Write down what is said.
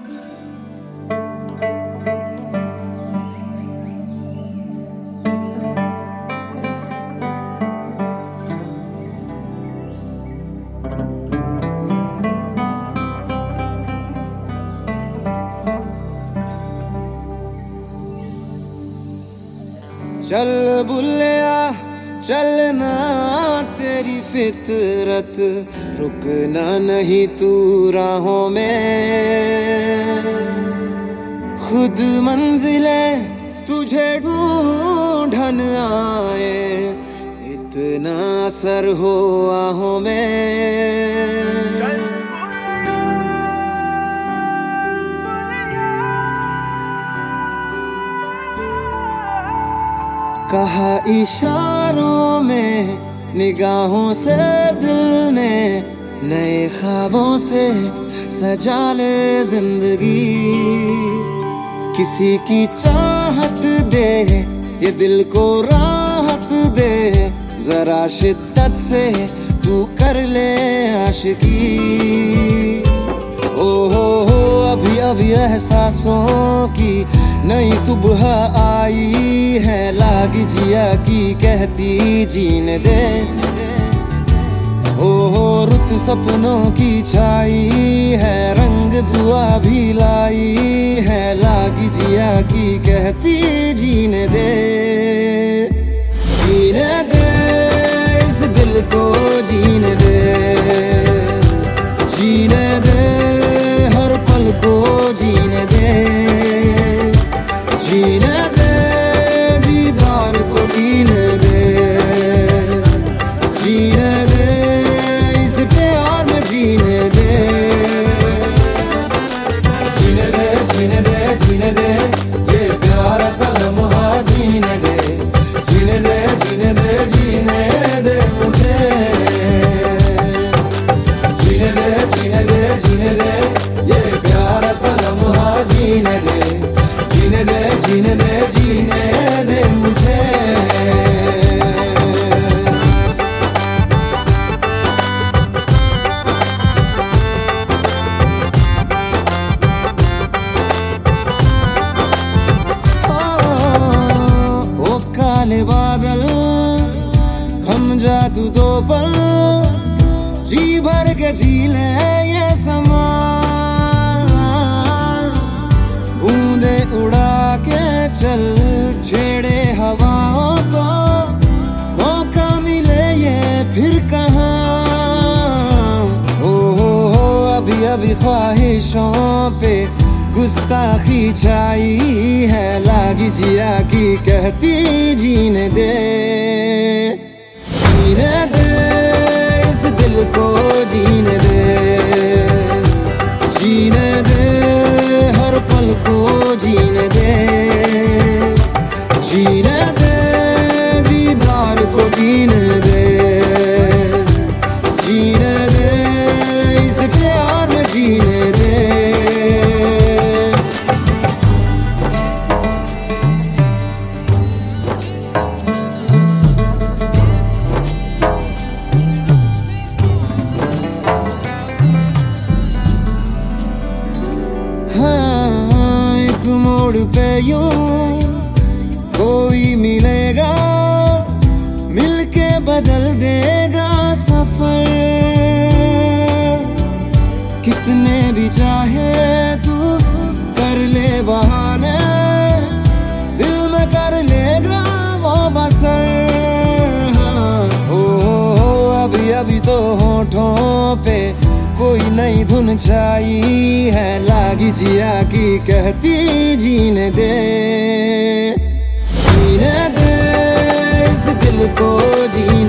चल बुल्लिया चलना तेरी फितरत, रुकना नहीं तू राहों में। खुद मंजिले तुझे ढूंढन आए, इतना असर हो आहों में। कहा इशारों में निगाहों से दिल ने, नए ख्वाबों से सजा ले जिंदगी। किसी की चाहत दे, ये दिल को राहत दे, जरा शिद्दत से तू कर ले आशिकी। ओ हो अभी अभी एहसासों की नई सुबह आई है, लागी जिया की कहती जीने दे। हो रुत सपनों की छाई है, रंग दुआ भी लाई है, लागी जिया की कहती जीने दे। जीने दे इस दिल को जीने दे, जीने दे हर पल को जीने दे। जीने दे दीदार को जीने दे, जीने दे इस प्यार में जीने दे। जीने दे जीने दे जीने दे ये प्यारा सा लम्हा जीने दे। जीने दे जीने दे जीने दे मुझे। जीने दे जीने दे जीने दे ये प्यारा सा लम्हा जीने दे। जीने दे जीने दे जीने दे मुझे। ओ काले बादल थम जा तू दो पल, जी भर के जी ले ये समा। बूंदे उड़ा के चल छेड़े हवाओं को, मौका मिले ये फिर कहाँ। हो अभी अभी ख्वाहिशों पे गुस्ताखी छाई है, लागी जिया की कहती जीने दे। जीने दे इस दिल को जीने दे, जीने दे हर पल को जीने दे। जीने दे दीदार को जीने दे, जीने दे इस प्यार में जीने दे। हाँ एक मोड़ पे यूं कोई मिलेगा, मिलके बदल देगा सफर। कितने भी चाहे तू कर ले बहाने, दिल में कर लेगा वो बसर। हाँ हो अभी अभी तो होठों पे कोई नई धुन छाई है, लागी जिया की कहती जीने दे। जीने दे इस दिल को जीने